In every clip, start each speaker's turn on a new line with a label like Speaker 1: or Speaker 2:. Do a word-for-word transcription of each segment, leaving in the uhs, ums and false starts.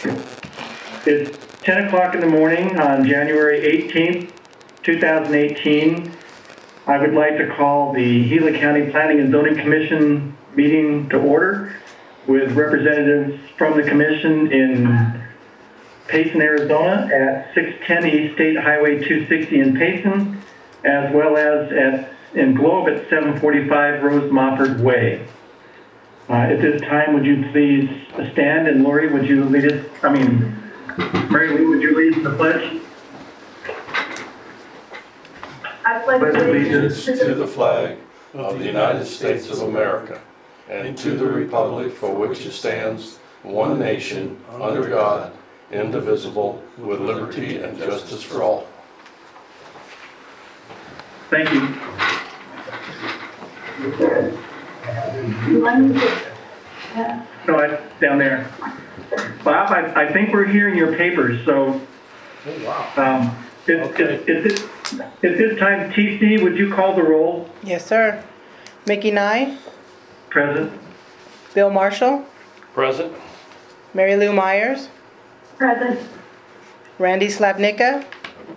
Speaker 1: It's ten o'clock in the morning on January eighteenth, two thousand eighteen. I would like to call the Gila County Planning and Zoning Commission meeting to order with representatives from the commission in Payson, Arizona at six ten East State Highway two sixty in Payson, as well as at, in Globe at seven forty-five Rose Mofford Way. Uh, at this time, would you please stand, and Lori, would you lead us, I mean, Mary Lou, would you lead the pledge?
Speaker 2: I pledge
Speaker 3: allegiance to the flag of the United States of America and to the republic for which it stands, one nation, under God, indivisible, with liberty and justice for all.
Speaker 1: Thank you. No, I, down there. Bob, I, I think we're hearing your papers, so.
Speaker 3: Oh, wow.
Speaker 1: Um, it,
Speaker 3: Okay.
Speaker 1: it, it, it, at this time, T C, would you call the roll?
Speaker 4: Yes, sir. Mickey Nye,
Speaker 1: Present.
Speaker 4: Bill Marshall,
Speaker 3: Present.
Speaker 4: Mary Lou Myers,
Speaker 2: Present.
Speaker 4: Randy Slapnicka,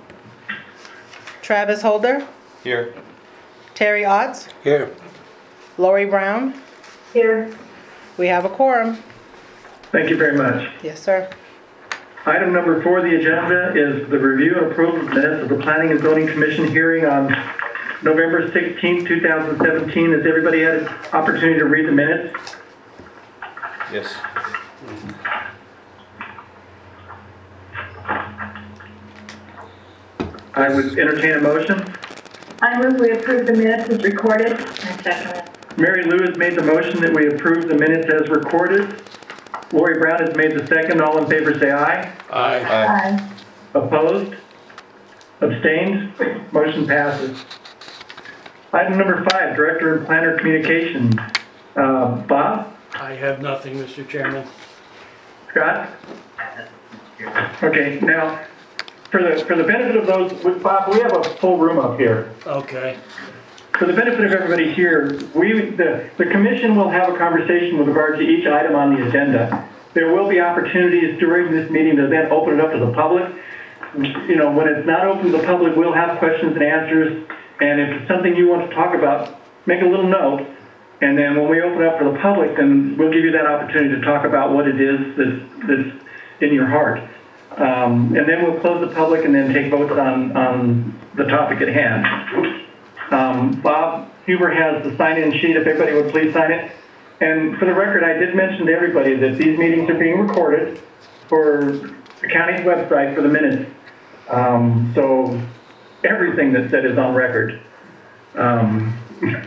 Speaker 4: Travis Holder,
Speaker 3: Here.
Speaker 4: Terry Otts,
Speaker 3: Here.
Speaker 4: Lori Brown.
Speaker 2: Here.
Speaker 4: We have a quorum.
Speaker 1: Thank you very much.
Speaker 4: Yes, sir.
Speaker 1: Item number four of the agenda is the review and approval of minutes of the Planning and Zoning Commission hearing on November sixteenth, two thousand seventeen. Has everybody had an opportunity to read the minutes?
Speaker 3: Yes.
Speaker 1: I would entertain a motion.
Speaker 2: I move we approve the minutes as recorded. I second it.
Speaker 1: Mary Lou has made the motion that we approve the minutes as recorded. Lori Brown has made the second. All in favor say aye.
Speaker 3: Aye.
Speaker 2: Aye.
Speaker 1: Opposed? Abstained? Motion passes. Item number five, Director and Planner Communications. Uh, Bob?
Speaker 5: I have nothing, Mister Chairman.
Speaker 1: Scott? Okay, now, for the, for the benefit of those, with Bob, we have a full room up here.
Speaker 5: Okay.
Speaker 1: For the benefit of everybody here, we, the, the commission will have a conversation with regard to each item on the agenda. There will be opportunities during this meeting to then open it up to the public. You know, when it's not open to the public, we'll have questions and answers. And if it's something you want to talk about, make a little note. And then when we open it up for the public, then we'll give you that opportunity to talk about what it is that's, that's in your heart. Um, and then we'll close the public and then take votes on, on the topic at hand. Um, Bob Huber has the sign-in sheet, if everybody would please sign it. And for the record, I did mention to everybody that these meetings are being recorded for the county's website for the minutes. Um, so everything that's said is on record. Um,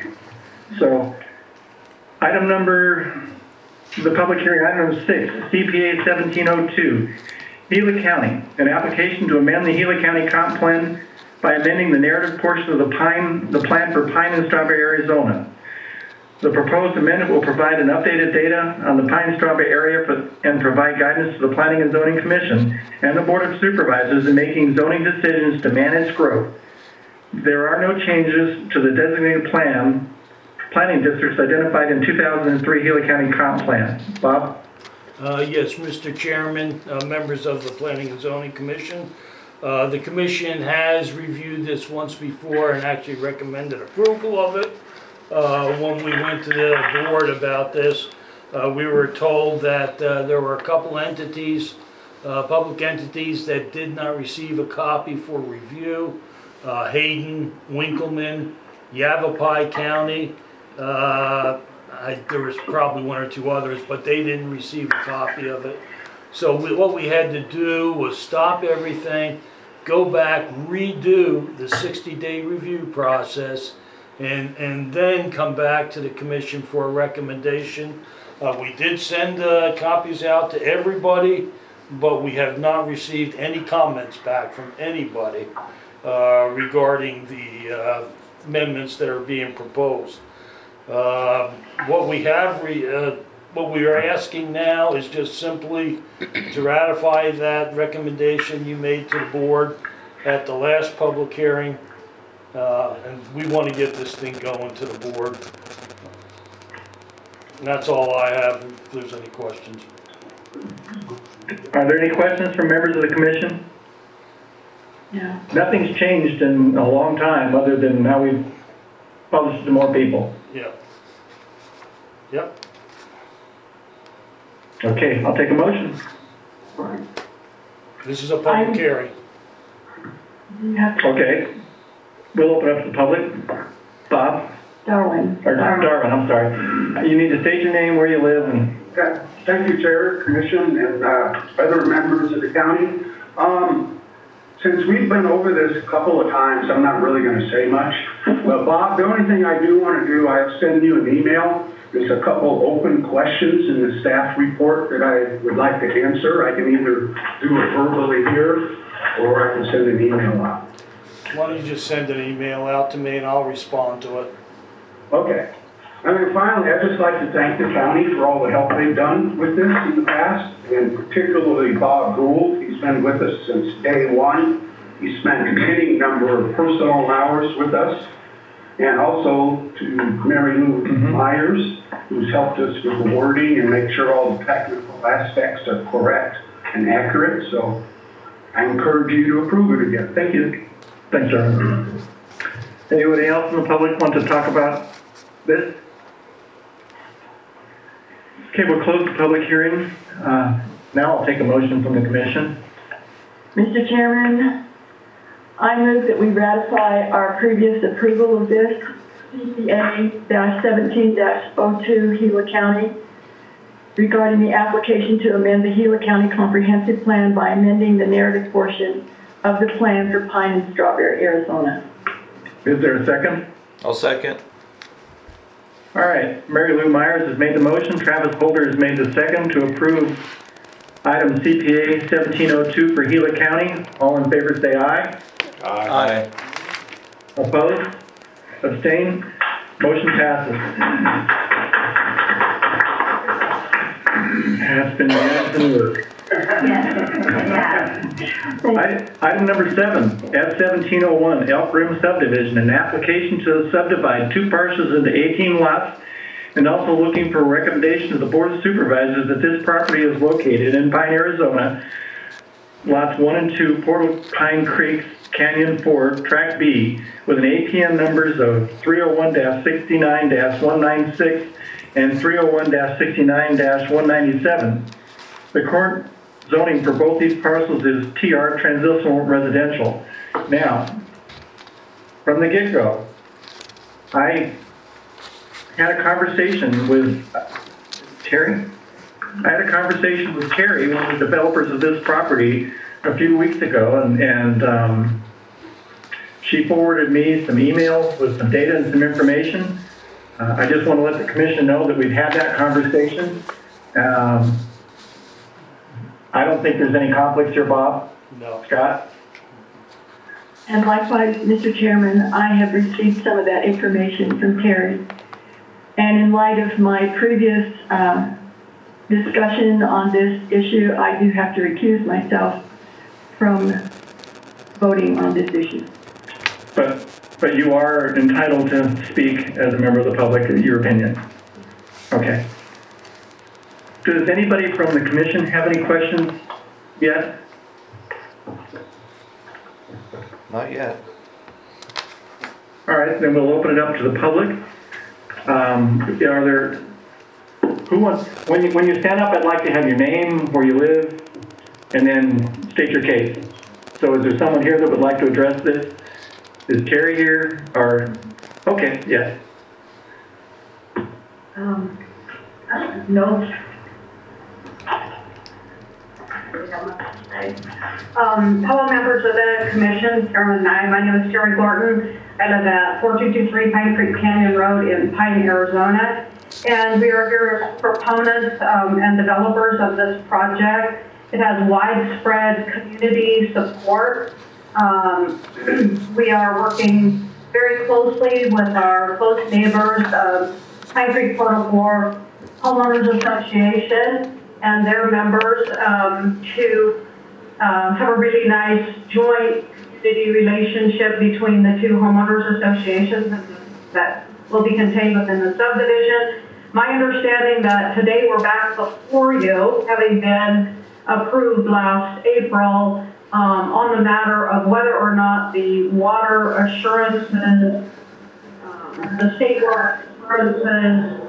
Speaker 1: so item number, the public hearing, item number six, C P A seventeen oh two, Gila County, an application to amend the Gila County comp plan by amending the narrative portion of the pine, the plan for Pine and Strawberry, Arizona. The proposed amendment will provide an updated data on the Pine and Strawberry area for, and provide guidance to the Planning and Zoning Commission and the Board of Supervisors in making zoning decisions to manage growth. There are no changes to the designated plan, planning districts identified in two thousand three Gila County comp plan. Bob?
Speaker 5: Uh, yes, Mister Chairman, uh, members of the Planning and Zoning Commission. Uh, the commission has reviewed this once before and actually recommended approval of it. Uh, when we went to the board about this, uh, we were told that uh, there were a couple entities, uh, public entities that did not receive a copy for review. Uh, Hayden, Winkleman, Yavapai County, uh, I, there was probably one or two others, but they didn't receive a copy of it. So we, what we had to do was stop everything, go back, redo the sixty day review process, and, and then come back to the commission for a recommendation. Uh, we did send uh, copies out to everybody, but we have not received any comments back from anybody uh, regarding the uh, amendments that are being proposed. Uh, what we have, re, uh, what we are asking now is just simply to ratify that recommendation you made to the board at the last public hearing, uh, and we want to get this thing going to the board. And that's all I have, if there's any questions.
Speaker 1: Are there any questions from members of the commission?
Speaker 2: No.
Speaker 1: Nothing's changed in a long time, other than now we've published to more people.
Speaker 5: Yep. Yep.
Speaker 1: Okay, I'll take a motion.
Speaker 5: This is a public
Speaker 2: I'm-
Speaker 5: hearing.
Speaker 2: You have to,
Speaker 1: Okay. We'll open up to the public. Bob,
Speaker 2: Darwin.
Speaker 1: or Darwin, I'm sorry. You need to state your name, where you live, and
Speaker 6: Okay. Thank you, Chair, Commission, and uh, other members of the county. Um, Since we've been over this a couple of times, I'm not really going to say much. But Bob, the only thing I do want to do, I'll send you an email. There's a couple open questions in the staff report that I would like to answer. I can either do it verbally here, or I can send an email out.
Speaker 5: Why don't you just send an email out to me and I'll respond to it.
Speaker 6: Okay. And then finally, I'd just like to thank the county for all the help they've done with this in the past, and particularly Bob Gould. He's been with us since day one. He spent a many number of personal hours with us. And also to Mary Lou
Speaker 1: Mhm.
Speaker 6: Myers, who's helped us with the wording and make sure all the technical aspects are correct and accurate. So I encourage you to approve it again. Thank you.
Speaker 1: thanks, Darwin. Anybody else in the public want to talk about this? Okay, we'll close the public hearing. Uh, Now I'll take a motion from the commission.
Speaker 2: Mister Chairman, I move that we ratify our previous approval of this C P A seventeen oh two Gila County regarding the application to amend the Gila County Comprehensive Plan by amending the narrative portion of the plan for Pine and Strawberry, Arizona.
Speaker 1: Is there a second?
Speaker 7: I'll second.
Speaker 1: All right, Mary Lou Myers has made the motion, Travis Holder has made the second to approve item C P A seventeen oh two for Gila County. All in favor say aye.
Speaker 7: Aye.
Speaker 1: Opposed? Abstain? Motion passes. That's been, that's been work. I- Item number seven, F seventeen oh one, Elk Rim subdivision, an application to subdivide two parcels into eighteen lots, and also looking for a recommendation to the Board of Supervisors that this property is located in Pine, Arizona, lots one and two, Portal Pine Creek Canyon four, Track B, with an A P N numbers of three oh one dash sixty-nine dash one ninety-six and three oh one dash sixty-nine dash one ninety-seven. The current zoning for both these parcels is T R, transitional residential. Now, from the get-go, I had a conversation with uh, Terry. I had a conversation with Terry, one of the developers of this property, a few weeks ago, and, and um, she forwarded me some emails with some data and some information. Uh, I just want to let the commission know that we've had that conversation. Um, I don't think there's any conflicts here, Bob.
Speaker 5: No.
Speaker 1: Scott?
Speaker 2: And likewise, Mister Chairman, I have received some of that information from Terry. And in light of my previous uh, discussion on this issue, I do have to recuse myself from voting on this issue.
Speaker 1: But, but you are entitled to speak as a member of the public, your opinion. Okay. Does anybody from the commission have any questions yet?
Speaker 7: Not yet.
Speaker 1: All right, then we'll open it up to the public. Um, are there, who wants, when you, when you stand up, I'd like to have your name, where you live, and then state your case. So is there someone here that would like to address this? Is Terry here, or, okay, yes.
Speaker 2: Um, no.
Speaker 8: Um, hello, members of the commission, Chairman and I. My name is Terry Gorton. I live at four two two three Pine Creek Canyon Road in Pine, Arizona. And we are here as proponents um, and developers of this project. It has widespread community support. Um, we are working very closely with our close neighbors of Pine Creek Portal four Homeowners Association and their members um, to uh, have a really nice joint community relationship between the two homeowners associations that will be contained within the subdivision. My understanding that today we're back before you, having been approved last April um, on the matter of whether or not the water assurances, um, the state water assurances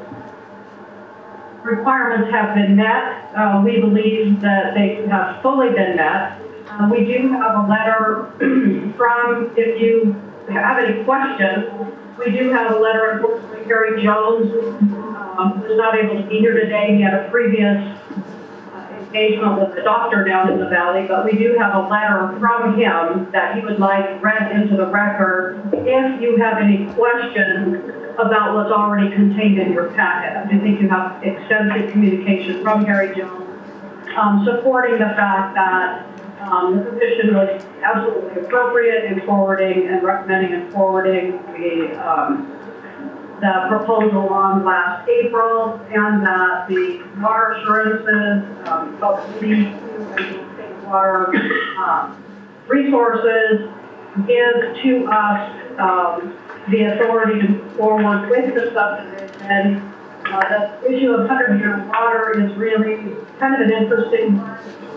Speaker 8: requirements have been met. Uh, we believe that they have fully been met. Uh, we do have a letter from, if you have any questions, we do have a letter, unfortunately, Gary Jones um, was not able to be here today. He had a previous uh, engagement with the doctor down in the valley, but we do have a letter from him that he would like read into the record if you have any questions about what's already contained in your packet. I do think you have extensive communication from Gary Jones um, supporting the fact that Um, the position was absolutely appropriate in forwarding and recommending and forwarding the, um, the proposal on last April, and that the water assurances, um, both city and state water um, resources give to us um, the authority to move forward with the subdivision. Uh, the issue of hundred-year water is really kind of an interesting one,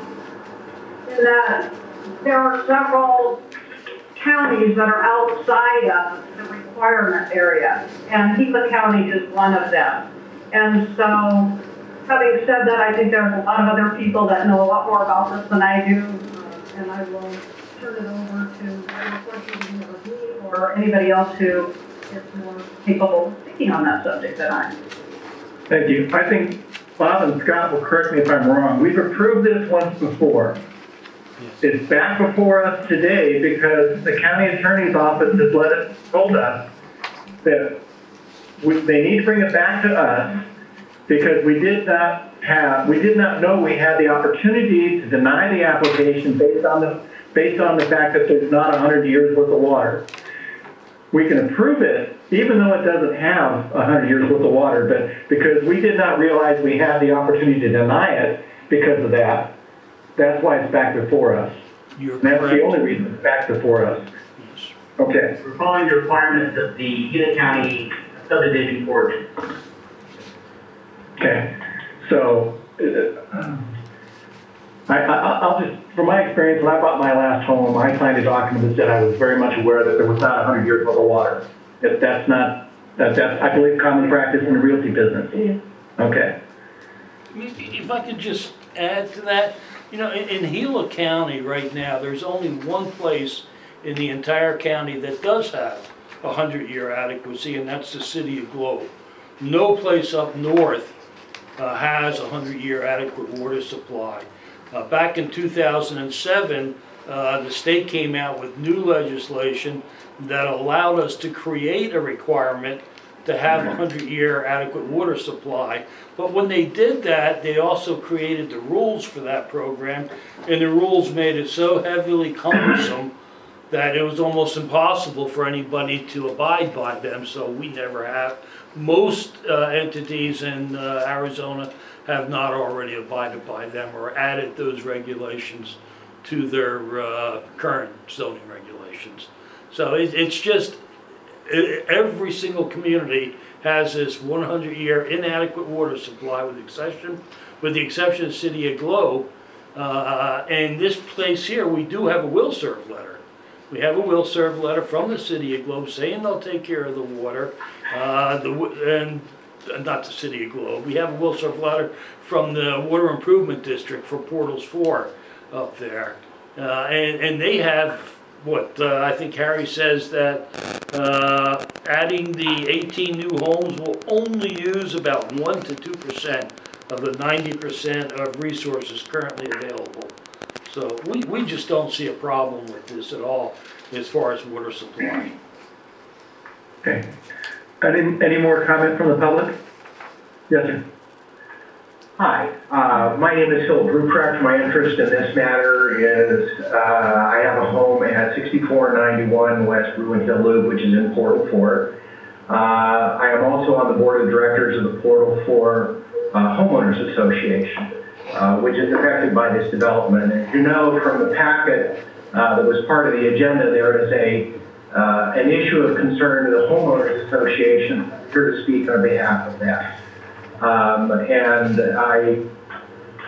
Speaker 8: in that there are several counties that are outside of the requirement area, and Gila County is one of them. And so, having said that, I think there's a lot of other people that know a lot more about this than I do, uh, and I will turn it over to any questions of me or anybody else who is more capable of speaking on that subject than I am.
Speaker 1: Thank you. I think Bob and Scott will correct me if I'm wrong. We've approved this once before. It's back before us today because the county attorney's office has let it, told us that we, they need to bring it back to us because we did not have, we did not know we had the opportunity to deny the application based on the, based on the fact that there's not a hundred years worth of water. We can approve it even though it doesn't have a hundred years worth of water, but because we did not realize we had the opportunity to deny it because of that, that's why it's back before us.
Speaker 5: You're
Speaker 1: and that's
Speaker 5: correct.
Speaker 1: the only reason it's back before us.
Speaker 5: Yes.
Speaker 1: Okay.
Speaker 9: We're following the requirements of the Gila County subdivision ordinance.
Speaker 1: Okay. So, uh, I, I, I'll just, from my experience, when I bought my last home, I signed a document that said I was very much aware that there was not a hundred years worth of water. If that's not, that, that's, I believe, common practice in the realty business.
Speaker 2: Yeah.
Speaker 1: Okay.
Speaker 5: If I could just add to that, you know, in, in Gila County right now, there's only one place in the entire county that does have a hundred-year adequacy, and that's the city of Globe. No place up north uh, has a hundred-year adequate water supply. Uh, back in two thousand seven, uh, the state came out with new legislation that allowed us to create a requirement to have a hundred-year adequate water supply. But when they did that, they also created the rules for that program, and the rules made it so heavily cumbersome that it was almost impossible for anybody to abide by them, so we never have. Most uh, entities in uh, Arizona have not already abided by them or added those regulations to their uh, current zoning regulations. So it, it's just, it, every single community has this one hundred year inadequate water supply with exception, with the exception of the city of Globe. Uh, and this place here, we do have a will serve letter. We have a will serve letter from the city of Globe saying they'll take care of the water. Uh, the, and not the city of Globe. We have a will serve letter from the Water Improvement District for Portals four up there. Uh, and, and they have, what, uh, I think Harry says that uh, adding the eighteen new homes will only use about one to two percent of the ninety percent of resources currently available. So we, we just don't see a problem with this at all as far as water supply.
Speaker 1: Okay. Any, any more comment from the public? Yes, sir.
Speaker 10: Hi, uh, my name is Philip Ruprecht. My interest in this matter is uh, I have a home at sixty-four ninety-one West Ruin Hill Loop, which is in Portal four. Uh, I am also on the board of directors of the Portal four uh, Homeowners Association, uh, which is affected by this development. As you know from the packet uh, that was part of the agenda, there is a uh, an issue of concern to the Homeowners Association. I'm here to speak on behalf of that. Um, and I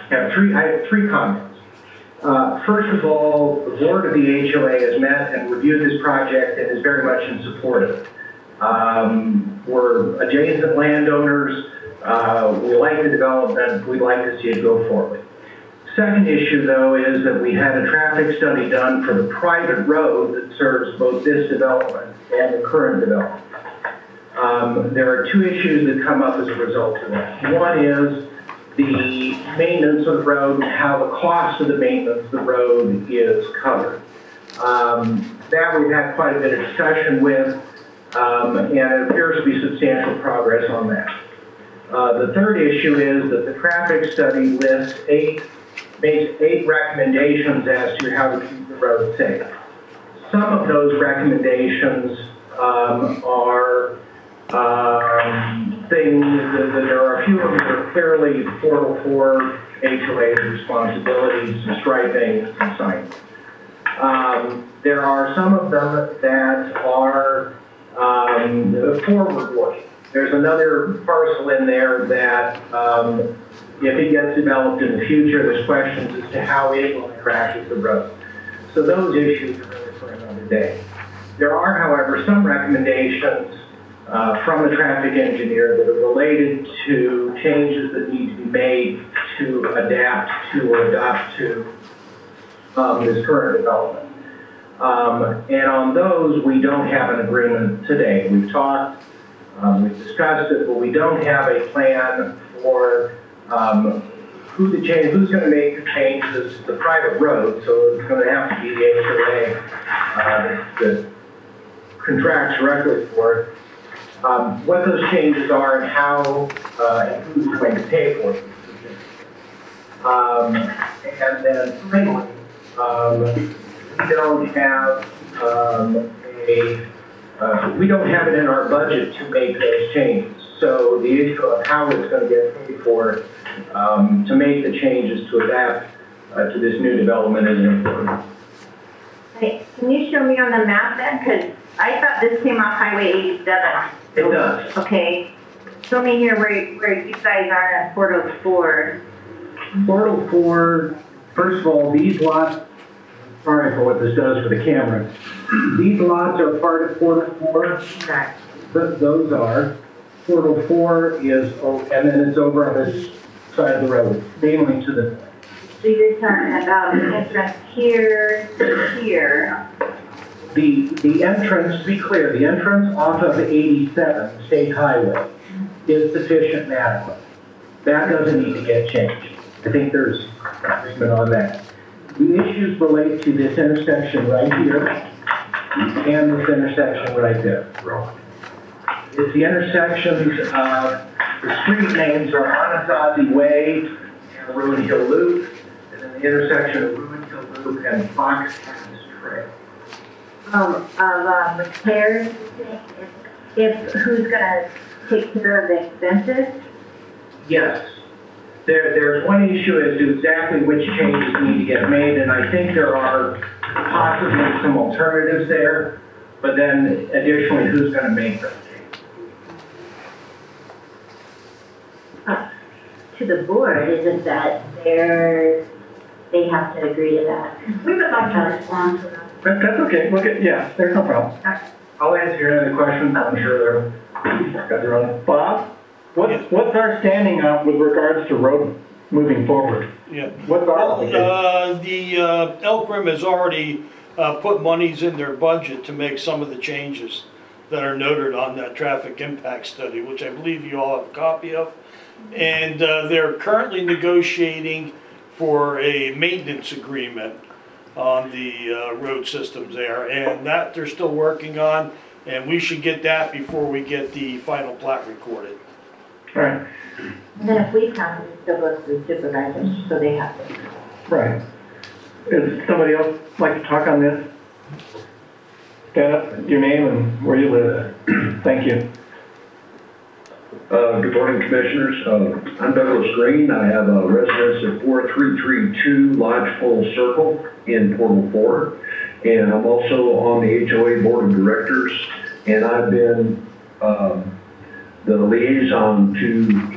Speaker 10: have three, I have three comments. Uh, First of all, the board of the H O A has met and reviewed this project and is very much in support of it. Um, We're adjacent landowners. Uh, we like the development. We'd like to see it go forward. Second issue, though, is that we had a traffic study done for the private road that serves both this development and the current development. Um, there are two issues that come up as a result of that. One is the maintenance of the road and how the cost of the maintenance of the road is covered. Um, that we've had quite a bit of discussion with, um, and it appears to be substantial progress on that. Uh, the third issue is that the traffic study lists eight, makes eight recommendations as to how to keep the road safe. Some of those recommendations um, are um, things that, that there are a few of them that are clearly four oh four H O A's responsibilities, some striping, some signs. Um, there are some of them that are um, forward-looking. There's another parcel in there that, um, if it gets developed in the future, there's questions as to how it will interact with the road. So those issues are really for another day. There are, however, some recommendations uh, from the traffic engineer that are related to changes that need to be made to adapt to or adopt to um, this current development. Um, and on those, we don't have an agreement today. We've talked, um, we've discussed it, but we don't have a plan for um, who the change, who's going to make the changes to the private road. So it's going to have to be the H O A uh, that contracts directly for it. Um, what those changes are and how uh, and who's going to pay for it. Um, and then finally, um, we don't have um, a, uh, we don't have it in our budget to make those changes. So the issue of how it's going to get paid for um, to make the changes to adapt uh, to this new development is important.
Speaker 11: Hey, can you show me on the map then? Because I thought this came off Highway eighty-seven.
Speaker 10: It does.
Speaker 11: Okay. Show me here where, where you guys are at Port oh four.
Speaker 10: Port oh four, first of all, these lots, sorry for what this does for the camera. These lots are part of Port oh four.
Speaker 11: Right.
Speaker 10: Th those are. Port oh four is, oh, and then it's over on this side of the road, mainly to the.
Speaker 11: So you're talking about the entrance here to here.
Speaker 10: The, the entrance, to be clear, the entrance off of eighty-seven, State Highway, is sufficient and adequate. That doesn't need to get changed. I think there's agreement on that. The issues relate to this intersection right here and this intersection right there. It's the intersections of, the street names are Anasazi Way and Ruin Hill Loop, and then the intersection of Ruin Hill Loop and Fox Pass Trail.
Speaker 11: Um, of um, repairs, if, if who's gonna take care of the expenses?
Speaker 10: Yes. There, there's one issue as to exactly which changes need to get made, and I think there are possibly some alternatives there, but then additionally, who's gonna make them?
Speaker 11: Uh, to the board, isn't that they're, they have to agree to that?
Speaker 8: We would like to respond to that.
Speaker 1: That, that's okay. Look at, yeah, there's no problem.
Speaker 10: I'll answer your other questions, I'm sure they're, got their own.
Speaker 1: Bob, what's, what's our standing on with regards to road moving forward?
Speaker 5: Yeah.
Speaker 1: What's our
Speaker 5: Well,
Speaker 1: obligation?
Speaker 5: uh, the, uh, Elkrim has already, uh, put monies in their budget to make some of the changes that are noted on that traffic impact study, which I believe you all have a copy of. And, uh, they're currently negotiating for a maintenance agreement on the, uh, road systems there. And that they're still working on, and we should get that before we get the final plat recorded.
Speaker 1: Right,
Speaker 11: And then if we come, it still goes to the supervisors, so they have to.
Speaker 1: right. Does somebody else like to talk on this? Stand up, your name and where you live. Thank you.
Speaker 12: Uh, good morning, Commissioners. Uh, I'm Douglas Green. I have a residence at four three three two Lodgepole Circle in Port oh four. And I'm also on the H O A Board of Directors. And I've been um, the liaison to in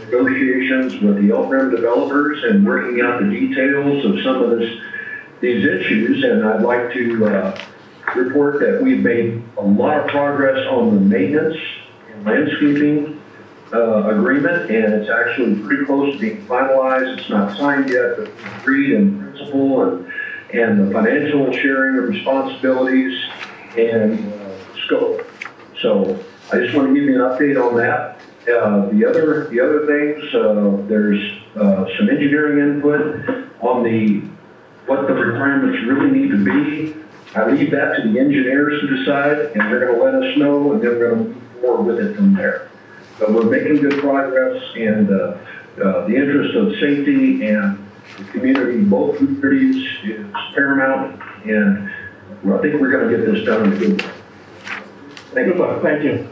Speaker 12: negotiations with the Elk Rim developers and working out the details of some of this, these issues. And I'd like to uh, report that we've made a lot of progress on the maintenance and landscaping uh, agreement, and it's actually pretty close to being finalized. It's not signed yet, but agreed in principle, and, and the financial sharing of responsibilities and uh, scope. So I just want to give you an update on that. Uh, the other the other things, uh, there's uh, some engineering input on the what the requirements really need to be. I leave that to the engineers to decide, and they're going to let us know, and then we're going to move forward with it from there. But we're making good progress, and uh, uh, the interest of safety and the community, both communities, is paramount, and well, I think we're going to get this done in a good way. Thank you.
Speaker 1: Good luck. Thank you.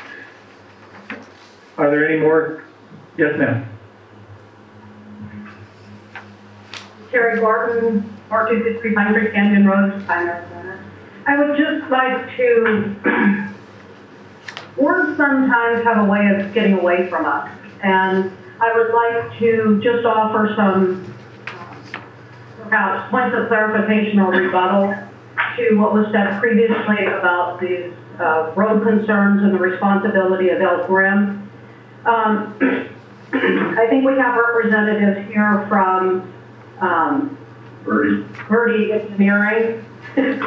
Speaker 1: Are there any more? Yes, ma'am.
Speaker 8: Terry Gordon, four two six three Pine Creek Canyon Road, Pine, Arizona. I would just like to, words sometimes have a way of getting away from us. And I would like to just offer some, perhaps, points of clarification or rebuttal to what was said previously about these uh, road concerns and the responsibility of Elk Rim. Um, I think we have representatives here from um,
Speaker 12: Birdie.
Speaker 8: Birdie Engineering. Good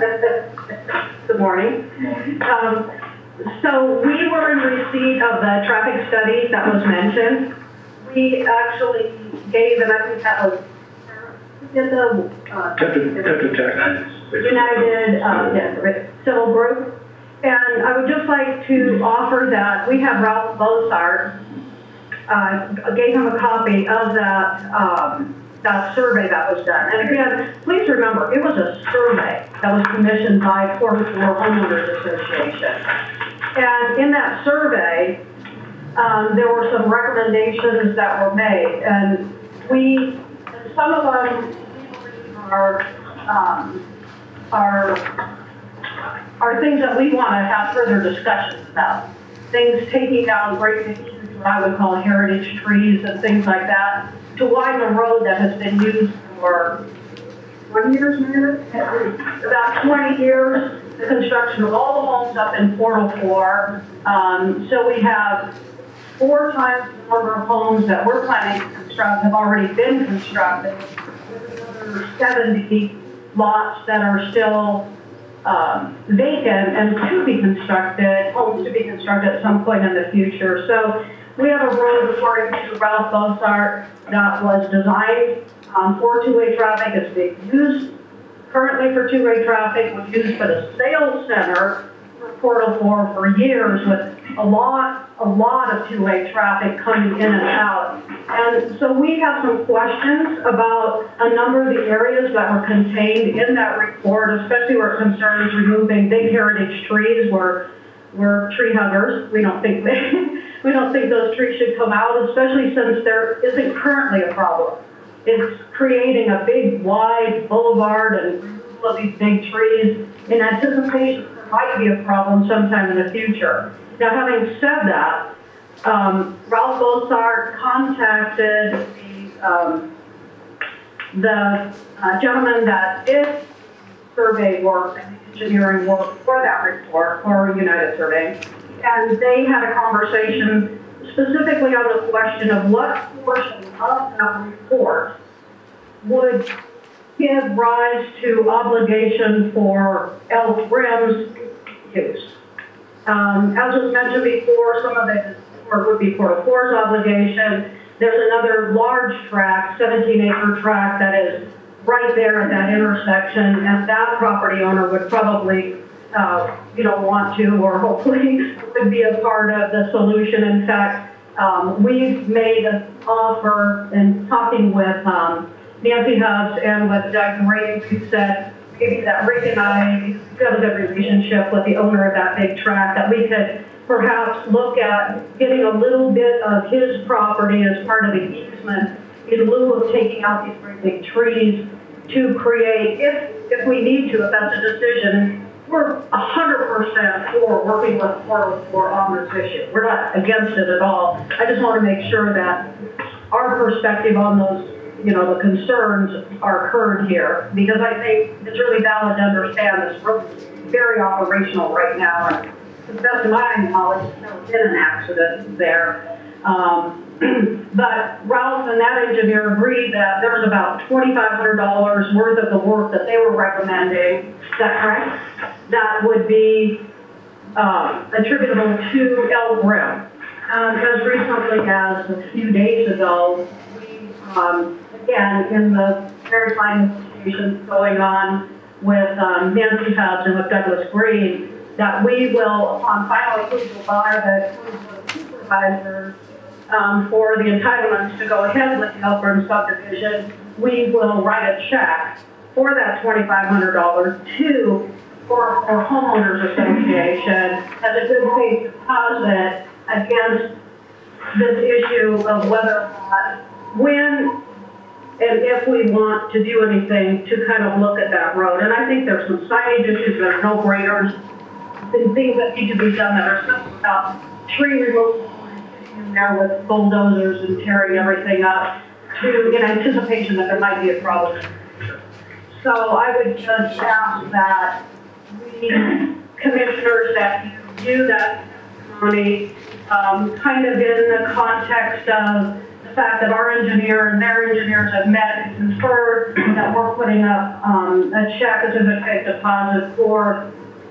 Speaker 8: morning. Um, so we were in receipt of the traffic study that was mentioned. We actually gave, and I think that was did the uh,
Speaker 12: Tetra Tech.
Speaker 8: United uh, yes, Civil Group. And I would just like to offer that we have Ralph Bozart, uh, gave him a copy of that, um, that survey that was done. And again, please remember, it was a survey that was commissioned by Port Four Homeowners Association. And in that survey, um, there were some recommendations that were made. And we, some of them are, um, are, are things that we want to have further discussions about. Things taking down great big trees, what I would call heritage trees and things like that, to widen a road that has been used for twenty years, maybe? About twenty years, the construction of all the homes up in Portal Four. Um, so we have four times the number of homes that we're planning to construct have already been constructed. There's another seventy lots that are still Um, vacant and to be constructed, homes to be constructed at some point in the future. So we have a road, according to Ralph Bozart, that was designed um, for two-way traffic. It's being used currently for two-way traffic. Was used for the sales center for Portal Four for years, with a lot, a lot of two-way traffic coming in and out. And so we have some questions about a number of the areas that were contained in that report, especially where it concerns removing big heritage trees. We're, we're tree huggers. We don't think they, we don't think those trees should come out, especially since there isn't currently a problem. It's creating a big, wide boulevard and removal of these big trees in anticipation there might be a problem sometime in the future. Now, having said that, um, Ralph Bozart contacted the, um, the uh, gentleman that did survey work and engineering work for that report, for United Survey, and they had a conversation specifically on the question of what portion of that report would give rise to obligation for Elk Rim's use. Um, as was mentioned before, some of it would be Portal Four's obligation. There's another large tract, seventeen acre tract, that is right there at that intersection, and that property owner would probably, uh, you know, want to, or hopefully would be a part of the solution. In fact, um, we've made an offer in talking with um, Nancy Hubbs and with Doug Ray. We said maybe that Rick and I have a good relationship with the owner of that big tract, that we could perhaps look at getting a little bit of his property as part of the easement in lieu of taking out these great big trees to create, if if we need to, if that's a decision, we're a hundred percent for working with Portal four on this issue. We're not against it at all. I just want to make sure that our perspective on those, you know, the concerns are heard here, because I think it's really valid to understand this. We're very operational right now, and to the best of my knowledge, there's never been an accident there. Um, but Ralph and that engineer agreed that there was about twenty-five hundred dollars worth of the work that they were recommending. Is that correct? That would be um, attributable to Elk Rim. Um, as recently as a few days ago, we, um, again, in the very fine negotiations going on with um, Nancy Hobbs and with Douglas Green, that we will, upon final approval by the supervisors, um, for the entitlements to go ahead with the Elk Rim subdivision, we will write a check for that twenty-five hundred dollars to for, for homeowners association as a good faith deposit against this issue of whether or not, when and if we want to do anything to kind of look at that road. And I think there's some signage issues that are no-brainers, and things that need to be done that are simple about tree removal in there with bulldozers and tearing everything up to, in anticipation that there might be a problem. So I would just ask that we, commissioners, that you do that testimony, um, kind of in the context of the fact that our engineer and their engineers have met and conferred that we're putting up um, a check as a good faith deposit for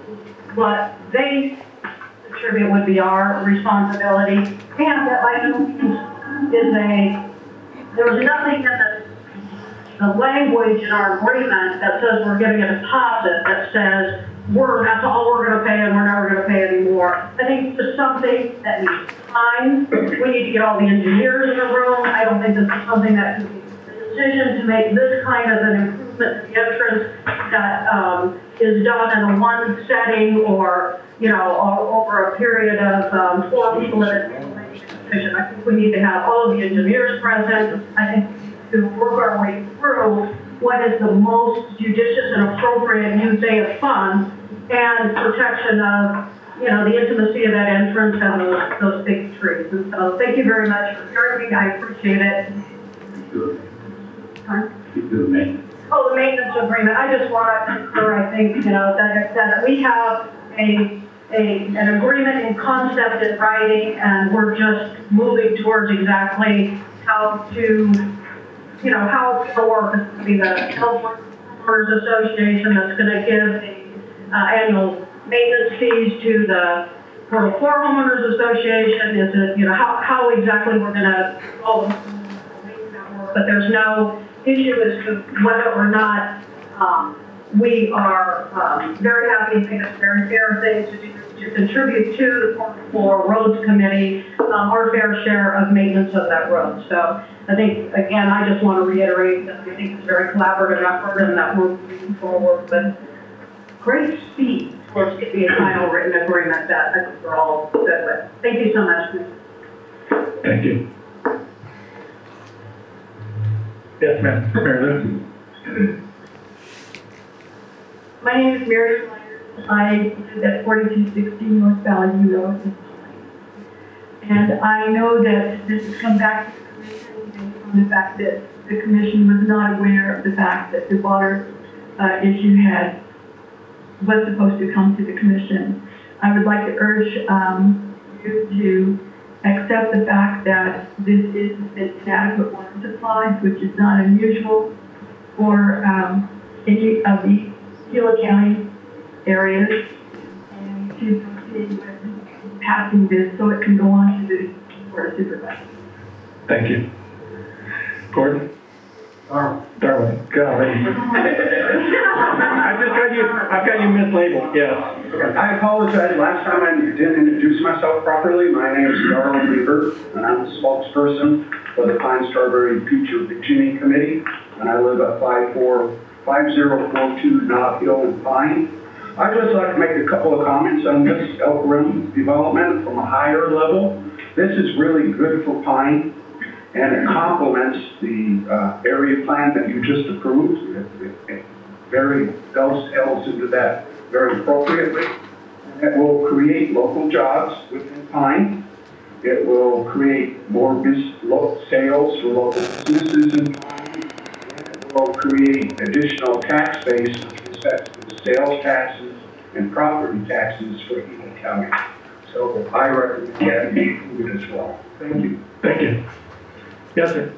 Speaker 8: what they attribute would be our responsibility, and that by no means is a, there was nothing in the, the language in our agreement that says we're giving a deposit that says we're, that's all we're going to pay and we're never going to pay anymore. I think it's just something that needs time. We need to get all the engineers in the room. I don't think this is something that can be the decision to make this kind of an improvement to the entrance that um, is done in a one setting or, you know, all, over a period of um, four people at a decision. I think we need to have all of the engineers present. I think to work our way through what is the most judicious and appropriate use of funds and protection of, you know, the intimacy of that entrance and those, those big trees. And so thank you very much for hearing me. I appreciate it. Huh? Oh, the maintenance agreement. I just want to concur, I think, you know, that, that we have a, a, an agreement in concept in writing, and we're just moving towards exactly how to, you know, how it's going to work. It's going to be the Homeowners Association that's going to give the uh, annual maintenance fees to the Portal four Homeowners Association. Is it, you know, how, how exactly we're going to all make that work? But there's no issue as to whether or not um, we are um, very happy to think it's very fair thing to do, to contribute to the Portal four Roads Committee um, our fair share of maintenance of that road. So I think, again, I just want to reiterate that I think it's a very collaborative effort and that we're moving forward with great speed towards getting a final written agreement that I think we're all good with. Thank you so much.
Speaker 1: Thank you. Yes, ma'am. Mary Lou.
Speaker 2: My name is Mary Snyder. I live at forty-two sixty North Valley Road. And I know that this has come back to the commission based on the fact that the commission was not aware of the fact that the water uh, issue had was supposed to come to the commission. I would like to urge um, you to accept the fact that this is an inadequate water supply, which is not unusual for um, any of the Gila County areas, and to proceed with passing this so it can go on to the Board of Supervisors.
Speaker 1: Thank you. Gordon? Oh, Darwin, golly. I've just got you, I've got you mislabeled, yes.
Speaker 6: I apologize, last time I didn't introduce myself properly. My name is Darwin Weaver, and I'm the spokesperson for the Pine Strawberry Peach Virginia Committee, and I live at five four five zero four two Knob Hill in Pine. I'd just like to make a couple of comments on this Elk Rim development from a higher level. This is really good for Pine, and it complements the uh, area plan that you just approved. It, it, it very delves into that very appropriately. It will create local jobs within Pine. It will create more bus- lo- sales for local businesses in Pine. And it will create additional tax base with respect to the sales taxes and property taxes for Eagle County. So I recommend that be included as well. Thank you.
Speaker 1: Thank you. Yes, sir.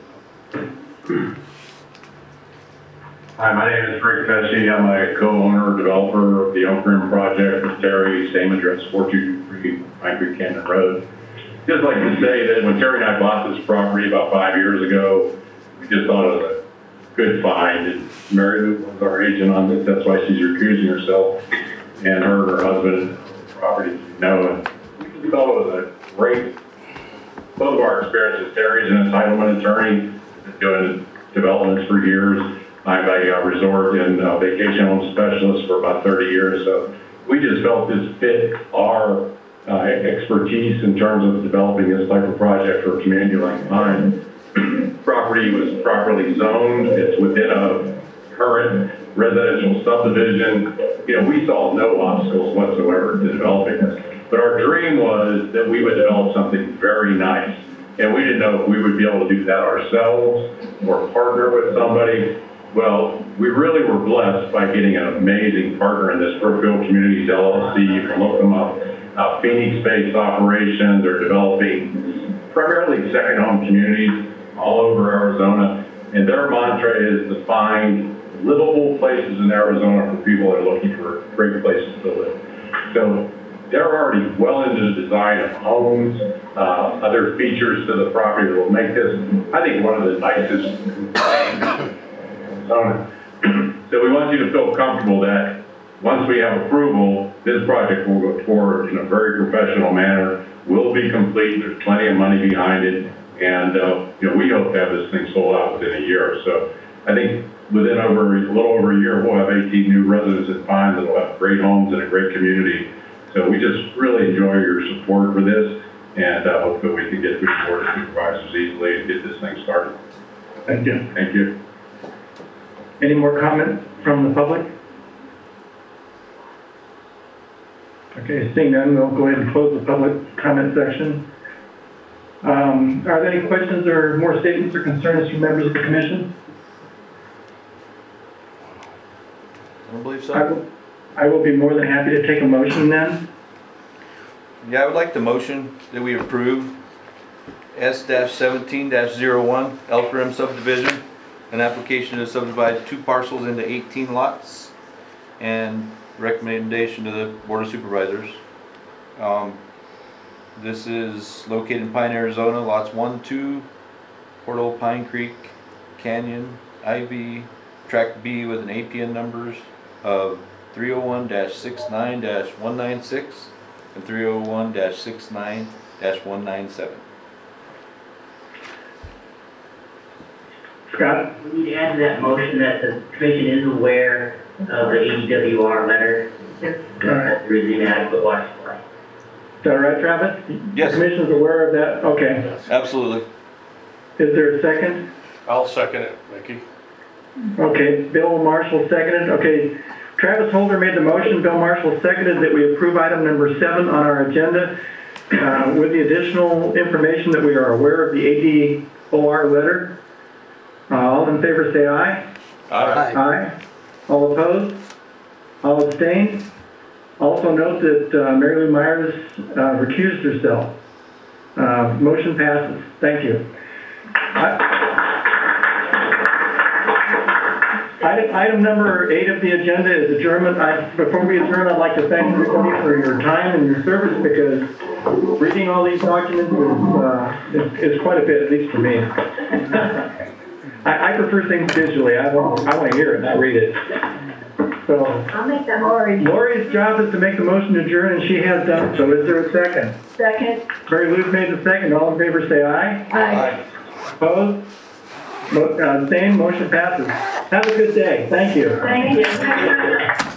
Speaker 13: Hi, my name is Rick Fessy. I'm a co-owner, developer of the Oak Rim project with Terry, same address, four two two three Pine Creek Canyon Road. Just like to say that when Terry and I bought this property about five years ago, we just thought it was a good find. And Mary Lou was our agent on this, that's why she's recusing herself. And her and her husband, property, you know, and we just thought it was a great, both of our experiences. Terry's an entitlement attorney, been doing developments for years. I'm a uh, resort and uh, vacation home specialist for about thirty years. So we just felt this fit our uh, expertise in terms of developing this type of project for a community like mine. Property was properly zoned. It's within a current residential subdivision. You know, we saw no obstacles whatsoever to developing this. But our dream was that we would develop something very nice. And we didn't know if we would be able to do that ourselves or partner with somebody. Well, we really were blessed by getting an amazing partner in this, Brookfield Communities L L C. You can look them up. Uh, Phoenix-based operations are developing primarily second home communities all over Arizona. And their mantra is to find livable places in Arizona for people that are looking for great places to live. So they're already well into the design of homes, uh, other features to the property that will make this, I think, one of the nicest. So we want you to feel comfortable that once we have approval, this project will go forward in a very professional manner, will be complete, there's plenty of money behind it, and uh, you know, we hope to have this thing sold out within a year. So I think within over a little over a year, we'll have eighteen new residents at Pine that will have great homes and a great community. So we just really enjoy your support for this, and uh, hope that we can get through the board of supervisors easily and get this thing started.
Speaker 1: Thank you.
Speaker 13: Thank you.
Speaker 1: Any more comment from the public? Okay, seeing none, we'll go ahead and close the public comment section. Um, are there any questions or more statements or concerns from members of the commission?
Speaker 7: I don't believe so.
Speaker 1: I will, I will be more than happy to take a motion then.
Speaker 7: Yeah, I would like the motion that we approve S seventeen dash zero one Elk Rim subdivision, an application to subdivide two parcels into eighteen lots, and recommendation to the Board of Supervisors. Um, this is located in Pine, Arizona, lots one, two, Portal, Pine Creek, Canyon, Ivy, Tract B with an A P N numbers of three oh one dash sixty-nine dash one ninety-six and three oh one dash sixty-nine dash one ninety-seven.
Speaker 1: Scott?
Speaker 9: We need to add to that motion that the commission is aware of the A D W R letter. That there is inadequate water supply.
Speaker 1: Is that right, Travis?
Speaker 7: Yes.
Speaker 1: The commission's aware of that? Okay.
Speaker 7: Absolutely.
Speaker 1: Is there a second?
Speaker 3: I'll second it, Mickey.
Speaker 1: Okay, Bill Marshall seconded. Okay, Travis Holder made the motion. Bill Marshall seconded that we approve item number seven on our agenda uh, with the additional information that we are aware of the A D O R letter. Uh, all in favor say aye.
Speaker 7: Aye.
Speaker 1: Aye. All opposed? All abstained? Also note that uh, Mary Lou Myers uh, recused herself. Uh, motion passes. Thank you. I Item, item number eight of the agenda is adjournment. I, before we adjourn, I'd like to thank everybody for your time and your service, because reading all these documents is, uh, is, is quite a bit, at least for me. I, I prefer things visually. I want, I want to hear it, not read it. So,
Speaker 11: I'll make that Lori.
Speaker 1: Lori's job is to make the motion to adjourn, and she has done so. Is there a second?
Speaker 2: Second.
Speaker 1: Mary Lou's made the second. All in favor say aye.
Speaker 2: Aye.
Speaker 1: Opposed? Mo- uh, same motion passes. Have a good day. Thank you.
Speaker 2: Thank you.